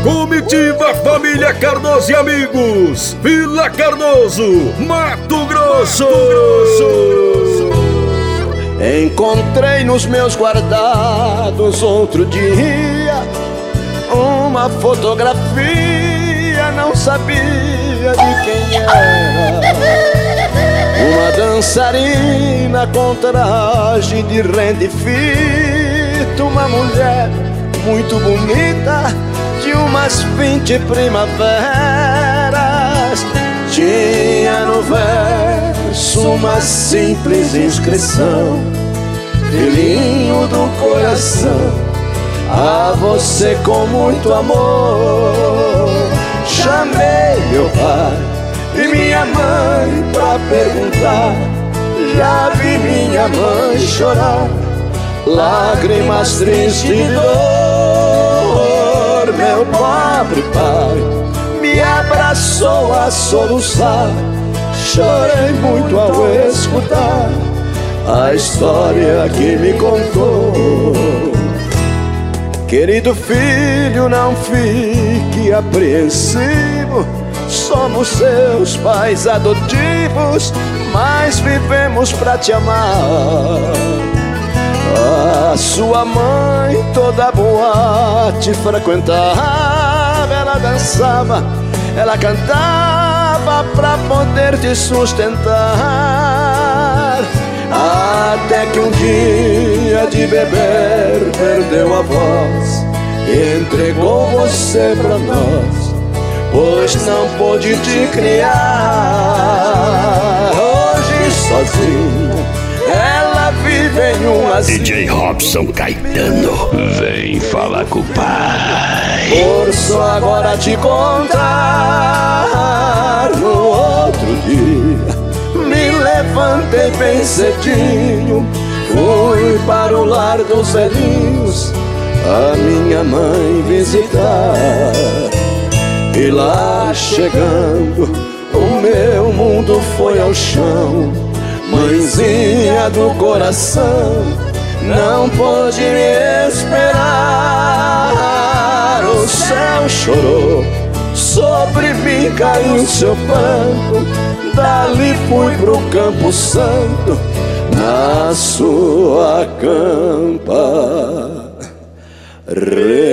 Comitiva Família Cardoso e Amigos, Vila Cardoso, Mato Grosso. Encontrei nos meus guardados outro dia uma fotografia, não sabia de quem era. Uma dançarina com traje de renda fita, uma mulher muito bonita, de umas 20 primaveras. Tinha no verso uma simples inscrição: filhinho do coração, a você com muito amor. Chamei meu pai e minha mãe pra perguntar, já vi minha mãe chorar, lágrimas tristes de dor. Meu pobre pai me abraçou a soluçar, chorei muito ao escutar a história que me contou. Querido filho, não fique apreensivo, somos seus pais adotivos, mas vivemos pra te amar. A sua mãe toda boate frequentava, ela dançava, ela cantava pra poder te sustentar. Até que um dia de beber perdeu a voz e entregou você pra nós, pois não pôde te criar. Hoje sozinha ela vive em um asilo. DJ Robson Caetano, vem falar com o pai. Por só agora te contar, no outro dia me levantei bem cedinho, fui para o lar dos velhinhos a minha mãe visitar. E lá chegando, o meu mundo foi ao chão. Mãezinha do coração, não pôde me esperar. O céu chorou, sobre mim caiu seu pranto. Dali fui pro Campo Santo, na sua campa.